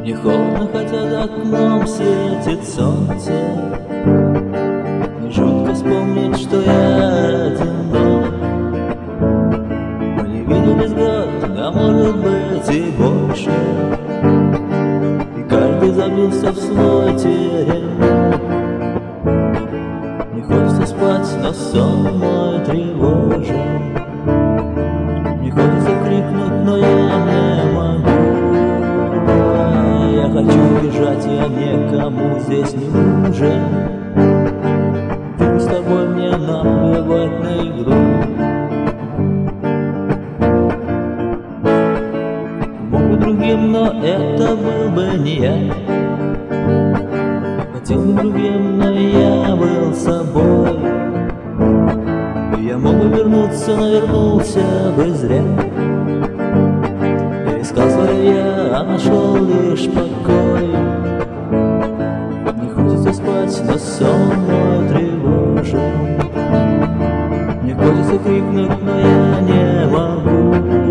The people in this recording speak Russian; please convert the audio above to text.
Не холодно, хотя за окном светит солнце. Не жутко вспомнить, что я одинок. Мы не виделись год, а может быть и больше. И каждый забился в свой теремок. Не хочется спать, но сон мой тревожен. Не хочется крикнуть, но я не могу. Я хочу бежать, я никому здесь не нужен. Ты с тобой, мне наплевать на игру. Мог бы другим, но это был бы не я. Хотел бы другим, но я был собой. Я мог бы вернуться, но вернулся бы зря. Я искал свое я, а нашел лишь покой. Не хочется спать, но сон мой тревожен. Не хочется крикнуть, но я не могу.